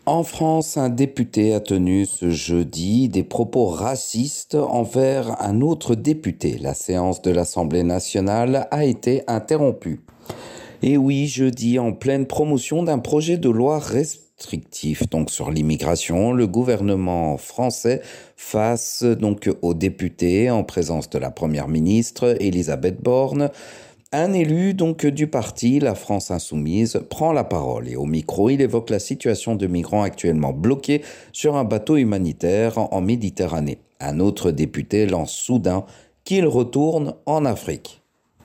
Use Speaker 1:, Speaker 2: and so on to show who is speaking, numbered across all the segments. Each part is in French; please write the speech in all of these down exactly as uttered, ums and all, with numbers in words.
Speaker 1: En France, un député a tenu ce jeudi des propos racistes envers un autre député. La séance de l'Assemblée nationale a été interrompue. Et oui, jeudi, en pleine promotion d'un projet de loi restrictif donc sur l'immigration, le gouvernement français face donc aux députés en présence de la première ministre Elisabeth Borne. Un élu donc du parti La France Insoumise prend la parole et au micro, il évoque la situation de migrants actuellement bloqués sur un bateau humanitaire en Méditerranée. Un autre député lance soudain qu'il retourne en Afrique.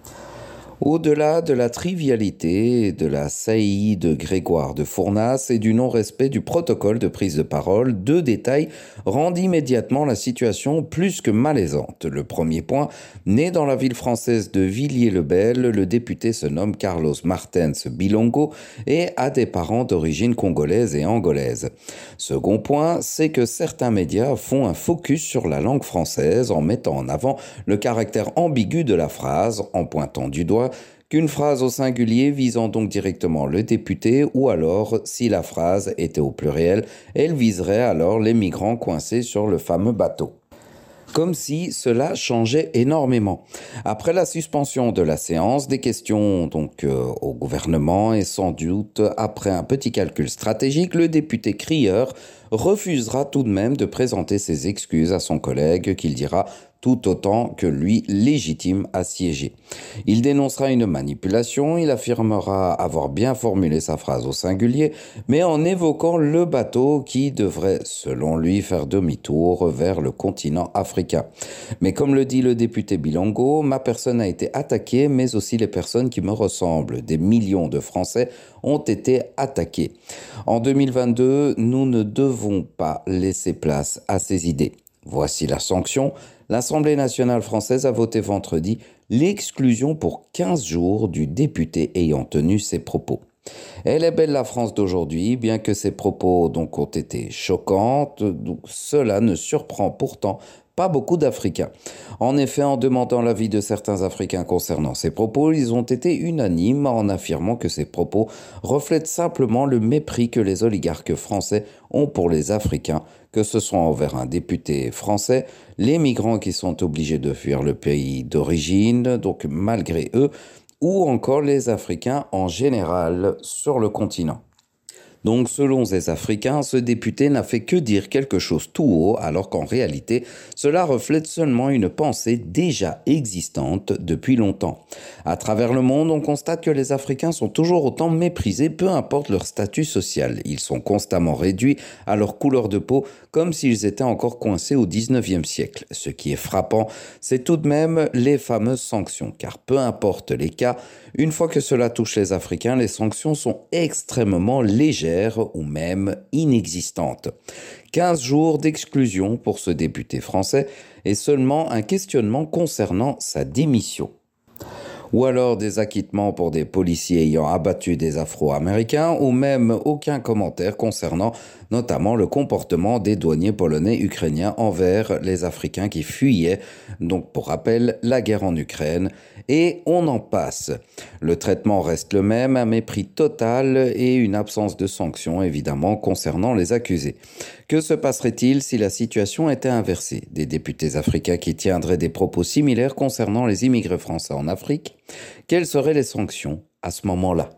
Speaker 1: Au-delà de la trivialité et de la saillie de Grégoire de Fournas et du non-respect du protocole de prise de parole, deux détails rendent immédiatement la situation plus que malaisante. Le premier point, né dans la ville française de Villiers-le-Bel, le député se nomme Carlos Martens Bilongo et a des parents d'origine congolaise et angolaise. Second point, c'est que certains médias font un focus sur la langue française en mettant en avant le caractère ambigu de la phrase, en pointant du doigt qu'une phrase au singulier visant donc directement le député, ou alors, si la phrase était au pluriel, elle viserait alors les migrants coincés sur le fameux bateau. Comme si cela changeait énormément. Après la suspension de la séance, des questions donc euh, au gouvernement et sans doute après un petit calcul stratégique, le député crieur refusera tout de même de présenter ses excuses à son collègue qu'il dira tout autant que lui légitime à siéger. Il dénoncera une manipulation, il affirmera avoir bien formulé sa phrase au singulier, mais en évoquant le bateau qui devrait, selon lui, faire demi-tour vers le continent africain. Mais comme le dit le député Bilongo, ma personne a été attaquée, mais aussi les personnes qui me ressemblent. Des millions de Français ont été attaqués. En deux mille vingt-deux, nous ne devons pas laisser place à ces idées. Voici la sanction. L'Assemblée nationale française a voté vendredi l'exclusion pour quinze jours du député ayant tenu ces propos. Elle est belle la France d'aujourd'hui, bien que ses propos donc ont été choquants, donc cela ne surprend pourtant pas beaucoup d'Africains. En effet, en demandant l'avis de certains Africains concernant ces propos, ils ont été unanimes en affirmant que ces propos reflètent simplement le mépris que les oligarques français ont pour les Africains, que ce soit envers un député français, les migrants qui sont obligés de fuir le pays d'origine, donc malgré eux, ou encore les Africains en général sur le continent. Donc, selon ces Africains, ce député n'a fait que dire quelque chose tout haut, alors qu'en réalité, cela reflète seulement une pensée déjà existante depuis longtemps. À travers le monde, on constate que les Africains sont toujours autant méprisés, peu importe leur statut social. Ils sont constamment réduits à leur couleur de peau, comme s'ils étaient encore coincés au dix-neuvième siècle. Ce qui est frappant, c'est tout de même les fameuses sanctions, car peu importe les cas, une fois que cela touche les Africains, les sanctions sont extrêmement légères ou même inexistantes. quinze jours d'exclusion pour ce député français et seulement un questionnement concernant sa démission. Ou alors des acquittements pour des policiers ayant abattu des Afro-Américains, ou même aucun commentaire concernant notamment le comportement des douaniers polonais ukrainiens envers les Africains qui fuyaient, donc pour rappel, la guerre en Ukraine, et on en passe. Le traitement reste le même, un mépris total et une absence de sanctions évidemment concernant les accusés. Que se passerait-il si la situation était inversée? Des députés africains qui tiendraient des propos similaires concernant les immigrés français en Afrique? Quelles seraient les sanctions à ce moment-là?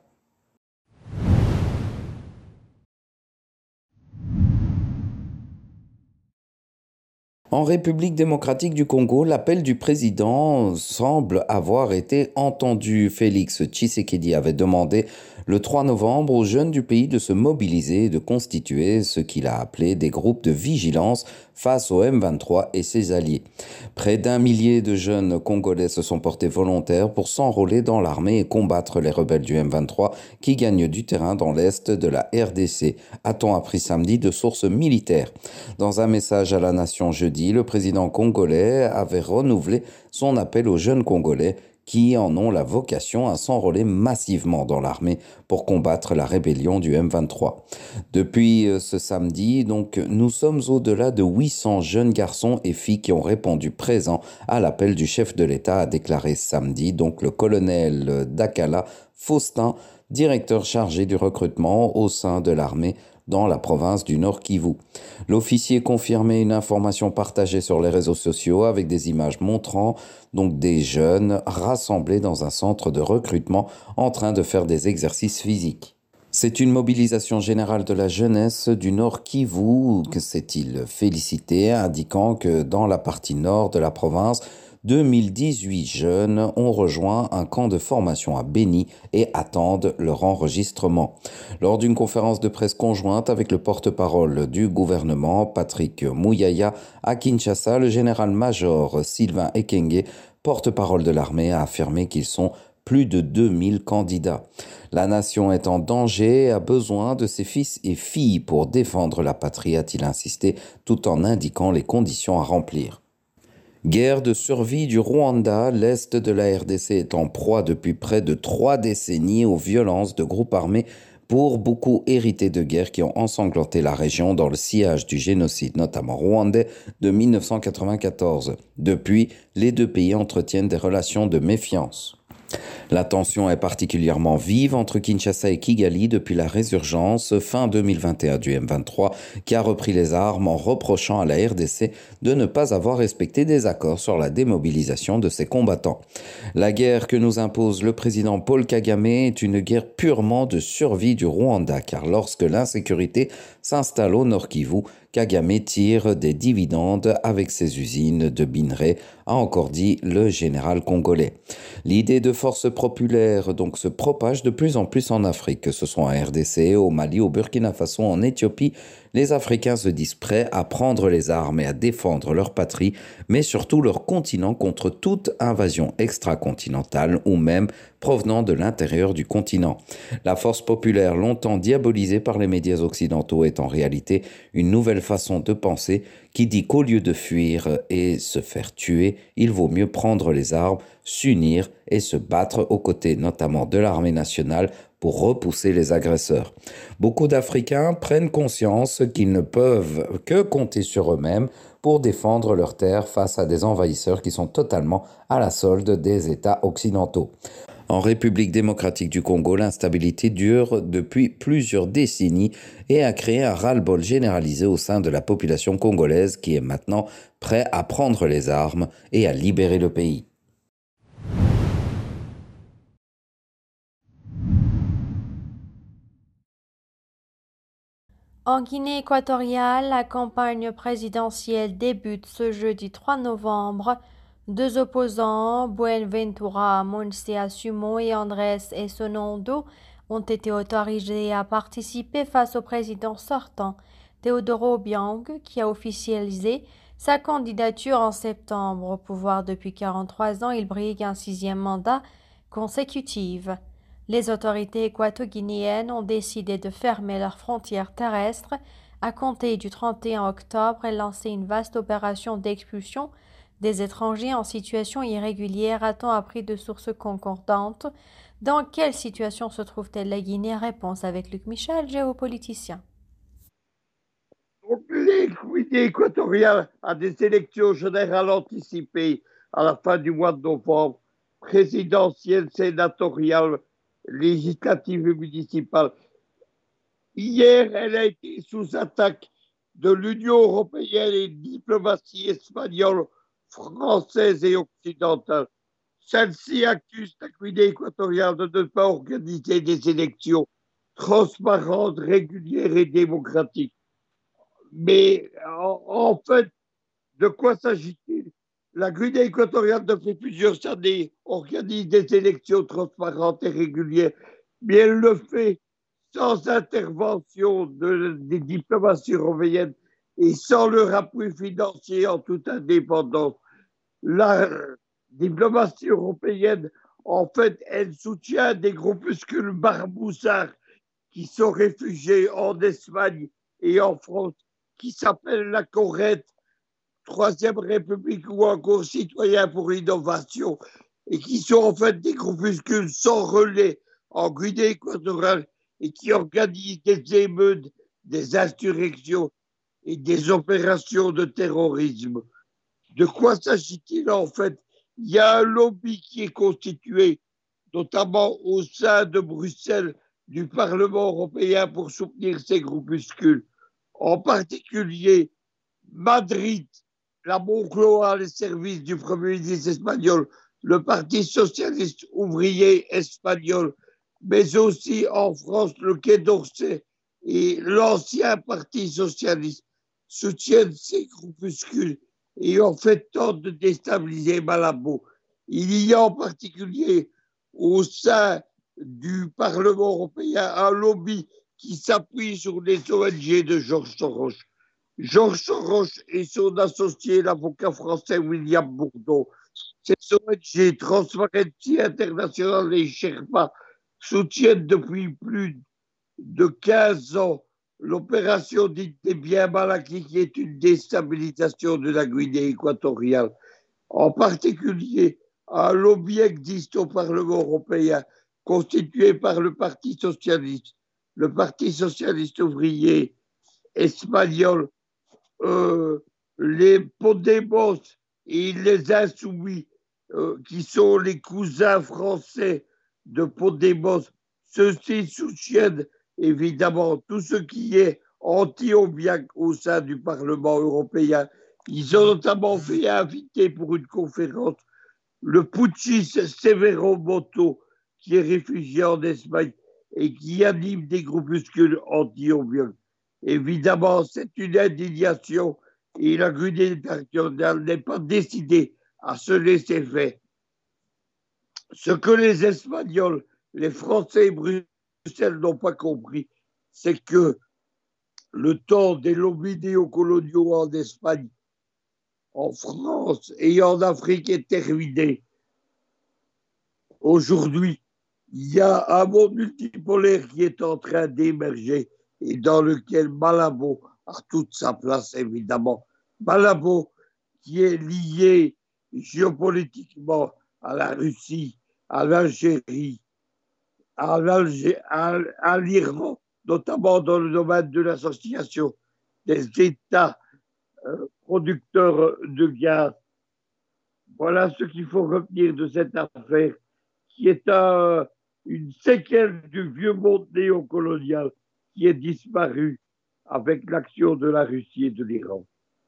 Speaker 1: En République démocratique du Congo, l'appel du président semble avoir été entendu. Félix Tshisekedi avait demandé le trois novembre aux jeunes du pays de se mobiliser et de constituer ce qu'il a appelé des groupes de vigilance face au M vingt-trois et ses alliés. Près d'un millier de jeunes Congolais se sont portés volontaires pour s'enrôler dans l'armée et combattre les rebelles du M vingt-trois qui gagnent du terrain dans l'est de la R D C, a-t-on appris samedi de sources militaires. Dans un message à la nation jeudi, le président congolais avait renouvelé son appel aux jeunes Congolais qui en ont la vocation à s'enrôler massivement dans l'armée pour combattre la rébellion du M vingt-trois. Depuis ce samedi, donc, nous sommes au-delà de huit cents jeunes garçons et filles qui ont répondu présents à l'appel du chef de l'État, a déclaré samedi, donc le colonel Dakala Faustin, directeur chargé du recrutement au sein de l'armée dans la province du Nord Kivu. L'officier confirmait une information partagée sur les réseaux sociaux avec des images montrant donc des jeunes rassemblés dans un centre de recrutement en train de faire des exercices physiques. C'est une mobilisation générale de la jeunesse du Nord Kivu, que s'est-il félicité, indiquant que dans la partie nord de la province, deux mille dix-huit jeunes ont rejoint un camp de formation à Beni et attendent leur enregistrement. Lors d'une conférence de presse conjointe avec le porte-parole du gouvernement, Patrick Muyaya, à Kinshasa, le général-major Sylvain Ekenge, porte-parole de l'armée, a affirmé qu'ils sont plus de deux mille candidats. La nation est en danger et a besoin de ses fils et filles pour défendre la patrie, a-t-il insisté, tout en indiquant les conditions à remplir. Guerre de survie du Rwanda, l'Est de la R D C est en proie depuis près de trois décennies aux violences de groupes armés pour beaucoup hérités de guerres qui ont ensanglanté la région dans le sillage du génocide, notamment rwandais, de mille neuf cent quatre-vingt-quatorze. Depuis, les deux pays entretiennent des relations de méfiance. La tension est particulièrement vive entre Kinshasa et Kigali depuis la résurgence fin deux mille vingt et un du M vingt-trois qui a repris les armes en reprochant à la R D C de ne pas avoir respecté des accords sur la démobilisation de ses combattants. La guerre que nous impose le président Paul Kagame est une guerre purement de survie du Rwanda car lorsque l'insécurité s'installe au Nord Kivu, Kagame tire des dividendes avec ses usines de minerais, a encore dit le général congolais. L'idée de force populaire donc se propage de plus en plus en Afrique, que ce soit en R D C, au Mali, au Burkina Faso, en Éthiopie. Les Africains se disent prêts à prendre les armes et à défendre leur patrie, mais surtout leur continent contre toute invasion extracontinentale ou même provenant de l'intérieur du continent. La force populaire, longtemps diabolisée par les médias occidentaux, est en réalité une nouvelle façon de penser qui dit qu'au lieu de fuir et se faire tuer, il vaut mieux prendre les armes, s'unir et se battre aux côtés notamment de l'armée nationale pour repousser les agresseurs. Beaucoup d'Africains prennent conscience qu'ils ne peuvent que compter sur eux-mêmes pour défendre leurs terres face à des envahisseurs qui sont totalement à la solde des États occidentaux. En République démocratique du Congo, l'instabilité dure depuis plusieurs décennies et a créé un ras-le-bol généralisé au sein de la population congolaise qui est maintenant prêt à prendre les armes et à libérer le pays.
Speaker 2: En Guinée équatoriale, la campagne présidentielle débute ce jeudi trois novembre. Deux opposants, Buenaventura Moncea Sumo et Andrés Essonondo, ont été autorisés à participer face au président sortant, Teodoro Obiang, qui a officialisé sa candidature en septembre. Au pouvoir depuis quarante-trois ans, il brigue un sixième mandat consécutif. Les autorités équato-guinéennes ont décidé de fermer leurs frontières terrestres à compter du trente et un octobre et lancer une vaste opération d'expulsion des étrangers en situation irrégulière, a-t-on appris de sources concordantes. Dans quelle situation se trouve-t-elle la Guinée? Réponse avec Luc Michel, géopoliticien.
Speaker 3: Les Guinée équatoriale a des élections générales anticipées à la fin du mois de novembre, présidentielles, sénatoriales, législatives et municipales. Hier, elle a été sous attaque de l'Union européenne et de diplomatie espagnole, française et occidentale. Celle-ci accuse la Guinée équatoriale de ne pas organiser des élections transparentes, régulières et démocratiques. Mais en, en fait, de quoi s'agit-il? La Guinée équatoriale, depuis plusieurs années, organise des élections transparentes et régulières, mais elle le fait sans intervention de, des diplomaties européennes et sans leur appui financier en toute indépendance. La diplomatie européenne, en fait, elle soutient des groupuscules barboussards qui sont réfugiés en Espagne et en France, qui s'appellent la Corrette, Troisième République ou encore Citoyens pour l'innovation, et qui sont en fait des groupuscules sans relais en Guinée équatoriale et qui organisent des émeutes, des insurrections et des opérations de terrorisme. De quoi s'agit-il en fait? Il y a un lobby qui est constitué, notamment au sein de Bruxelles, du Parlement européen pour soutenir ces groupuscules, en particulier Madrid, la Moncloa, les services du Premier ministre espagnol, le Parti socialiste ouvrier espagnol, mais aussi en France, le Quai d'Orsay et l'ancien Parti socialiste soutiennent ces groupuscules et ont fait tente de déstabiliser Malabo. Il y a en particulier au sein du Parlement européen un lobby qui s'appuie sur les O N G de Georges Soros. Georges Soros et son associé, l'avocat français William Bourdon. Ces O N G, Transparency International et Sherpa, soutiennent depuis plus de quinze ans l'opération dite des biens mal acquis, qui est une déstabilisation de la Guinée équatoriale. En particulier, un lobby existe au Parlement européen, constitué par le Parti socialiste, le Parti socialiste ouvrier espagnol, euh, les Podemos et les Insoumis, euh, qui sont les cousins français de Podemos. Ceux-ci soutiennent évidemment tout ce qui est anti-Obiang au sein du Parlement européen. Ils ont notamment fait inviter pour une conférence le putschiste Severo Moto, qui est réfugié en Espagne et qui anime des groupuscules anti-Obiang. Évidemment, c'est une indignation et la Guinée équatoriale n'est pas décidée à se laisser faire. Ce que les Espagnols, les Français et Bruxelles n'ont pas compris, c'est que le temps des lobbies néocoloniaux en Espagne, en France et en Afrique est terminé. Aujourd'hui, il y a un monde multipolaire qui est en train d'émerger et dans lequel Malabo a toute sa place, évidemment. Malabo, qui est lié géopolitiquement à la Russie, à l'Algérie, à, à, à l'Iran, notamment dans le domaine de l'association des États euh, producteurs de gaz. Voilà ce qu'il faut retenir de cette affaire, qui est un, une séquelle du vieux monde néocolonial qui est disparu avec l'action de la Russie et de l'Iran.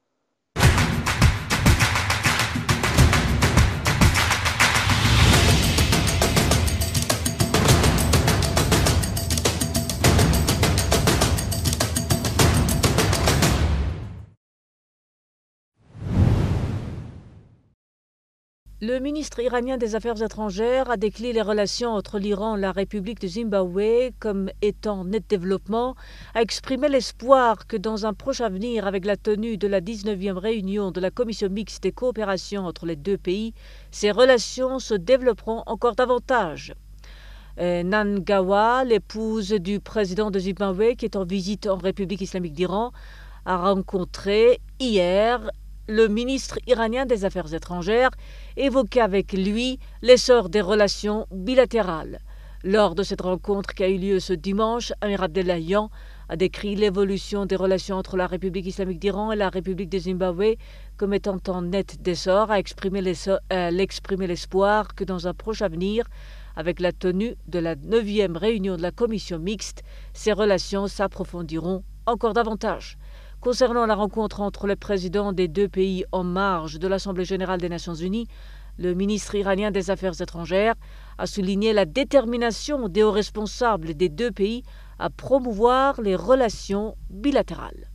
Speaker 4: Le ministre iranien des Affaires étrangères a décrit les relations entre l'Iran et la République du Zimbabwe comme étant en net développement, a exprimé l'espoir que dans un proche avenir, avec la tenue de la dix-neuvième réunion de la commission mixte des coopérations entre les deux pays, ces relations se développeront encore davantage. Nangawa, l'épouse du président de Zimbabwe qui est en visite en République islamique d'Iran, a rencontré hier le ministre iranien des Affaires étrangères, évoquait avec lui l'essor des relations bilatérales. Lors de cette rencontre qui a eu lieu ce dimanche, Amir Abdollahian a décrit l'évolution des relations entre la République islamique d'Iran et la République du Zimbabwe comme étant en net essor, a exprimé l'espoir que dans un proche avenir, avec la tenue de la neuvième réunion de la commission mixte, ces relations s'approfondiront encore davantage. Concernant la rencontre entre les présidents des deux pays en marge de l'Assemblée générale des Nations unies, le ministre iranien des Affaires étrangères a souligné la détermination des hauts responsables des deux pays à promouvoir les relations bilatérales.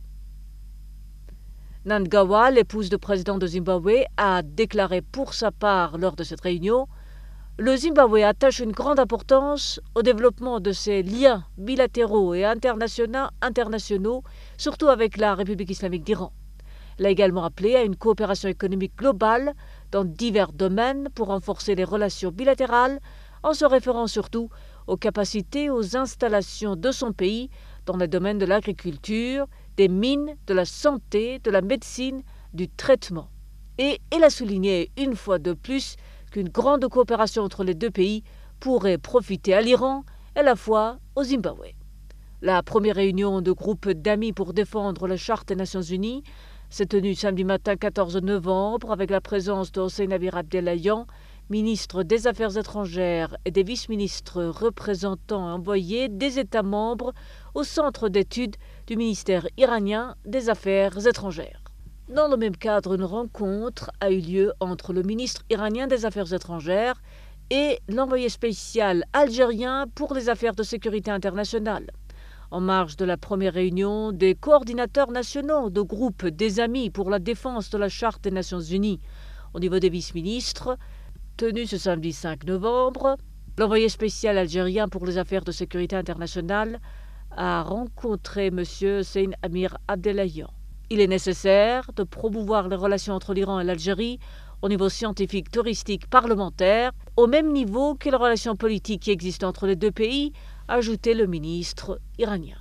Speaker 4: Nangawa, l'épouse du président de Zimbabwe, a déclaré pour sa part lors de cette réunion: le Zimbabwe attache une grande importance au développement de ses liens bilatéraux et internationaux, internationaux, surtout avec la République islamique d'Iran. Elle a également appelé à une coopération économique globale dans divers domaines pour renforcer les relations bilatérales, en se référant surtout aux capacités et aux installations de son pays dans les domaines de l'agriculture, des mines, de la santé, de la médecine, du traitement. Et elle a souligné une fois de plus qu'une grande coopération entre les deux pays pourrait profiter à l'Iran et à la fois au Zimbabwe. La première réunion de groupe d'amis pour défendre la Charte des Nations Unies s'est tenue samedi matin quatorze novembre avec la présence de Hossein Amir Abdollahian, ministres des Affaires étrangères et des vice-ministres représentants envoyés des États membres au centre d'études du ministère iranien des Affaires étrangères. Dans le même cadre, une rencontre a eu lieu entre le ministre iranien des Affaires étrangères et l'envoyé spécial algérien pour les affaires de sécurité internationale. En marge de la première réunion des coordinateurs nationaux de groupes des Amis pour la défense de la Charte des Nations Unies au niveau des vice-ministres, tenue ce samedi cinq novembre, l'envoyé spécial algérien pour les affaires de sécurité internationale a rencontré M. Hossein Amir Abdellahian. Il est nécessaire de promouvoir les relations entre l'Iran et l'Algérie au niveau scientifique, touristique, parlementaire, au même niveau que les relations politiques qui existent entre les deux pays, a ajouté le ministre iranien.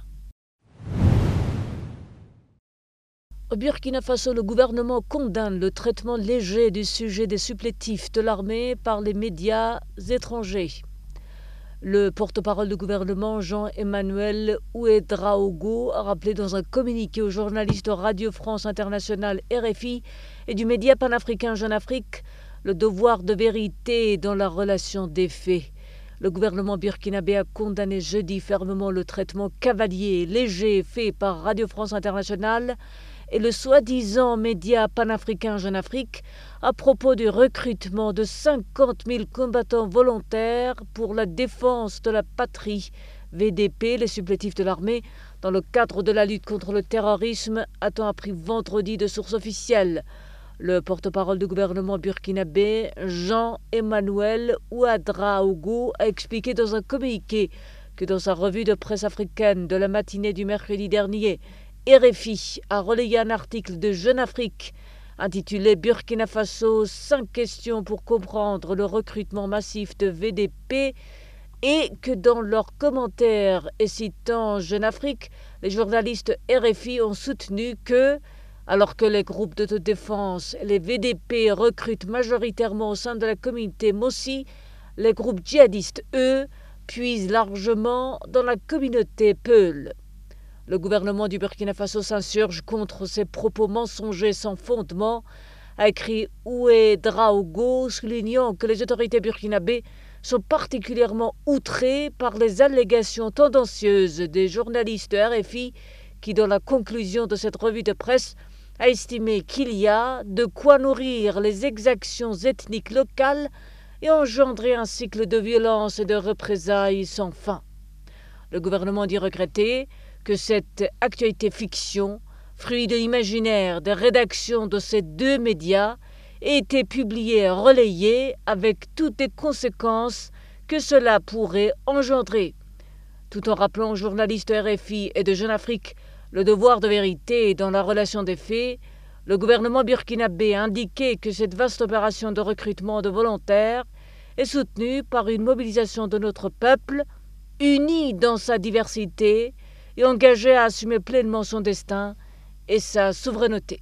Speaker 4: Au Burkina Faso, le gouvernement condamne le traitement léger du sujet des supplétifs de l'armée par les médias étrangers. Le porte-parole du gouvernement, Jean-Emmanuel Ouédraogo, a rappelé dans un communiqué aux journalistes de Radio France Internationale R F I et du média panafricain Jeune Afrique le devoir de vérité dans la relation des faits. Le gouvernement burkinabé a condamné jeudi fermement le traitement cavalier et léger fait par Radio France Internationale et le soi-disant média panafricain Jeune Afrique à propos du recrutement de cinquante mille combattants volontaires pour la défense de la patrie, V D P, les supplétifs de l'armée, dans le cadre de la lutte contre le terrorisme, a-t-on appris vendredi de sources officielles. Le porte-parole du gouvernement burkinabé, Jean-Emmanuel Ouédraogo, a expliqué dans un communiqué que dans sa revue de presse africaine de la matinée du mercredi dernier, R F I a relayé un article de Jeune Afrique intitulé « Burkina Faso, cinq questions pour comprendre le recrutement massif de V D P » et que dans leurs commentaires et citant Jeune Afrique, les journalistes R F I ont soutenu que, alors que les groupes d'autodéfense et les V D P recrutent majoritairement au sein de la communauté Mossi, les groupes djihadistes, eux, puisent largement dans la communauté Peul. Le gouvernement du Burkina Faso s'insurge contre ces propos mensongers sans fondement, a écrit Ouédraogo, soulignant que les autorités burkinabées sont particulièrement outrées par les allégations tendancieuses des journalistes de R F I qui, dans la conclusion de cette revue de presse, a estimé qu'il y a de quoi nourrir les exactions ethniques locales et engendrer un cycle de violence et de représailles sans fin. Le gouvernement dit regretter que cette actualité fiction, fruit de l'imaginaire des rédactions de ces deux médias, ait été publiée et relayée avec toutes les conséquences que cela pourrait engendrer. Tout en rappelant aux journalistes R F I et de Jeune Afrique le devoir de vérité dans la relation des faits, le gouvernement burkinabé a indiqué que cette vaste opération de recrutement de volontaires est soutenue par une mobilisation de notre peuple, uni dans sa diversité, et engagé à assumer pleinement son destin et sa souveraineté.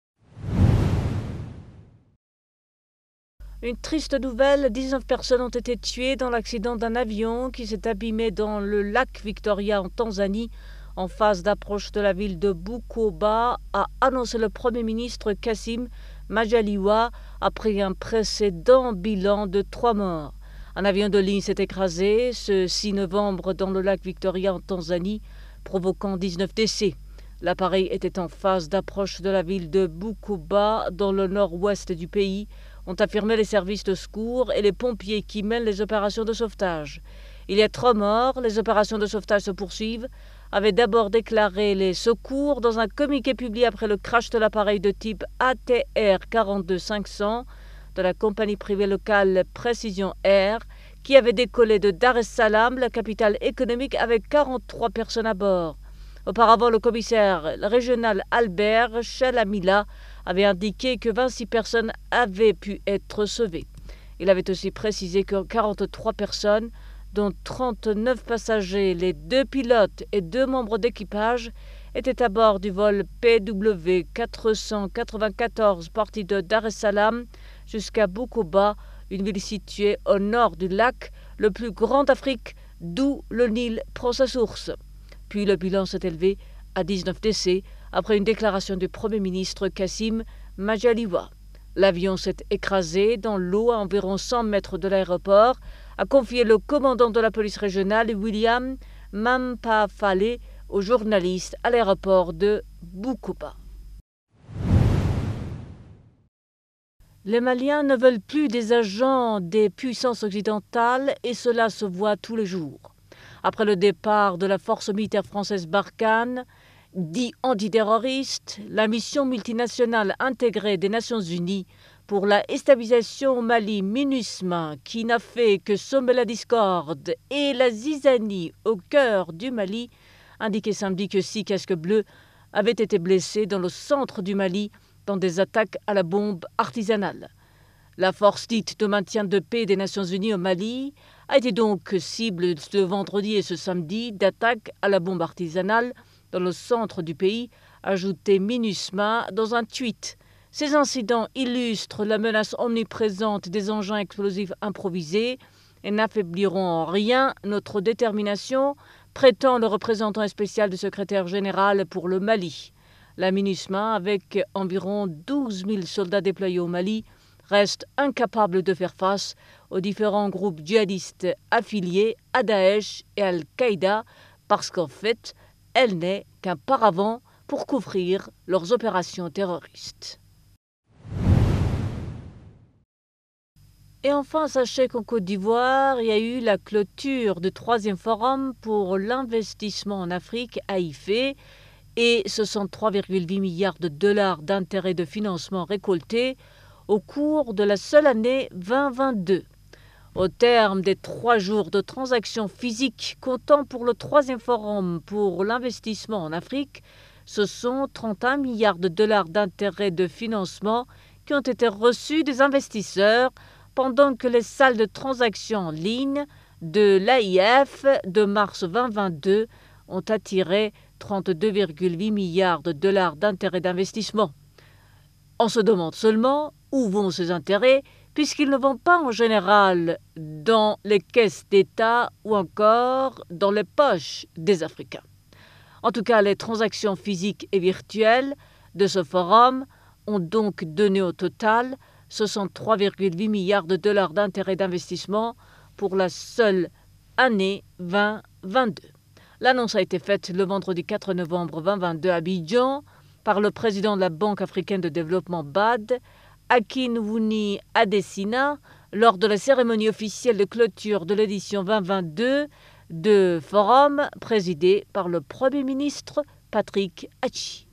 Speaker 4: Une triste nouvelle, dix-neuf personnes ont été tuées dans l'accident d'un avion qui s'est abîmé dans le lac Victoria en Tanzanie, en phase d'approche de la ville de Bukoba, a annoncé le Premier ministre Kassim Majaliwa après un précédent bilan de trois morts. Un avion de ligne s'est écrasé ce six novembre dans le lac Victoria en Tanzanie, provoquant dix-neuf décès. L'appareil était en phase d'approche de la ville de Bukoba, dans le nord-ouest du pays, ont affirmé les services de secours et les pompiers qui mènent les opérations de sauvetage. Il y a trois morts, les opérations de sauvetage se poursuivent, avaient d'abord déclaré les secours dans un communiqué publié après le crash de l'appareil de type A T R quarante-deux cinq cents de la compagnie privée locale Precision Air, qui avait décollé de Dar es Salaam, la capitale économique, avec quarante-trois personnes à bord. Auparavant, le commissaire régional Albert Chalamila avait indiqué que vingt-six personnes avaient pu être sauvées. Il avait aussi précisé que quarante-trois personnes, dont trente-neuf passagers, les deux pilotes et deux membres d'équipage, étaient à bord du vol P W quatre cent quatre-vingt-quatorze parti de Dar es Salaam jusqu'à Bukoba, une ville située au nord du lac, le plus grand d'Afrique, d'où le Nil prend sa source. Puis le bilan s'est élevé à dix-neuf décès après une déclaration du Premier ministre Kassim Majaliwa. L'avion s'est écrasé dans l'eau à environ cent mètres de l'aéroport, a confié le commandant de la police régionale, William Mampafale, aux journalistes à l'aéroport de Bukoba. Les Maliens ne veulent plus des agents des puissances occidentales et cela se voit tous les jours. Après le départ de la force militaire française Barkhane, dit antiterroriste, la mission multinationale intégrée des Nations Unies pour la stabilisation au Mali, MINUSMA, qui n'a fait que semer la discorde et la zizanie au cœur du Mali, indiquait samedi que six casques bleus avaient été blessés dans le centre du Mali dans des attaques à la bombe artisanale. La force dite de maintien de paix des Nations Unies au Mali a été donc cible ce vendredi et ce samedi d'attaques à la bombe artisanale dans le centre du pays, ajoutait MINUSMA dans un tweet. Ces incidents illustrent la menace omniprésente des engins explosifs improvisés et n'affaibliront en rien notre détermination, prétend le représentant spécial du secrétaire général pour le Mali. La MINUSMA, avec environ douze mille soldats déployés au Mali, reste incapable de faire face aux différents groupes djihadistes affiliés à Daesh et Al-Qaïda parce qu'en fait, elle n'est qu'un paravent pour couvrir leurs opérations terroristes. Et enfin, sachez qu'en Côte d'Ivoire, il y a eu la clôture du troisième forum pour l'investissement en Afrique, A I F E, et soixante-trois virgule huit milliards de dollars d'intérêts de financement récoltés au cours de la seule année vingt vingt-deux. Au terme des trois jours de transactions physiques comptant pour le troisième forum pour l'investissement en Afrique, ce sont trente et un milliards de dollars d'intérêts de financement qui ont été reçus des investisseurs pendant que les salles de transactions en ligne de l'A I F de mars vingt vingt-deux ont attiré trente-deux virgule huit milliards de dollars d'intérêts d'investissement. On se demande seulement où vont ces intérêts, puisqu'ils ne vont pas en général dans les caisses d'État ou encore dans les poches des Africains. En tout cas, les transactions physiques et virtuelles de ce forum ont donc donné au total soixante-trois virgule huit milliards de dollars d'intérêts d'investissement pour la seule année vingt vingt-deux. L'annonce a été faite le vendredi quatre novembre vingt vingt-deux à Abidjan par le président de la Banque africaine de développement B A D, Akinwumi Adesina, lors de la cérémonie officielle de clôture de l'édition vingt vingt-deux de Forum présidée par le Premier ministre Patrick Achi.